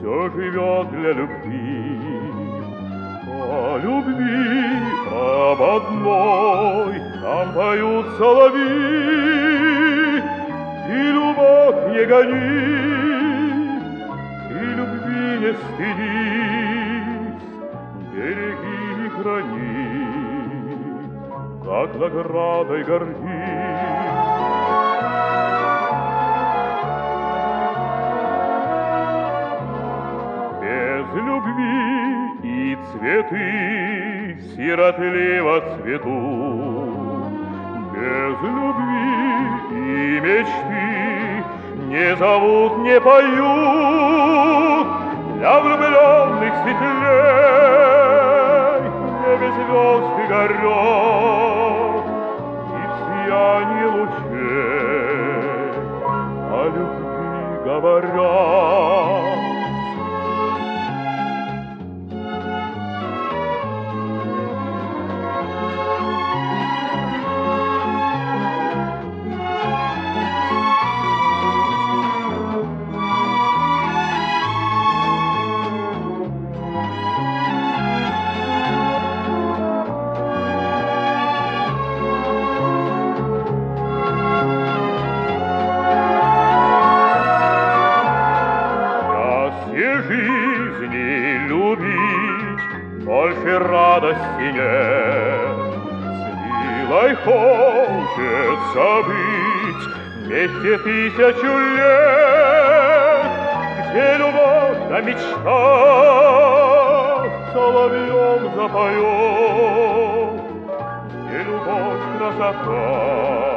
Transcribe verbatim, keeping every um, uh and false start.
все живет для любви. О любви об одной нам поют соловьи. И любовь не гони, и любви не стыдись, береги и храни, как наградой гордись. Без любви и цветы сиротливо цветут, без любви и мечты не зовут, не поют. Для влюбленных светлей небе звезды горят, и в сиянии лучей о любви говорят. Жизни любить больше радости нет. С милой хочется быть вместе тысячу лет, где любовь на мечтах соловьем запоет, где любовь красота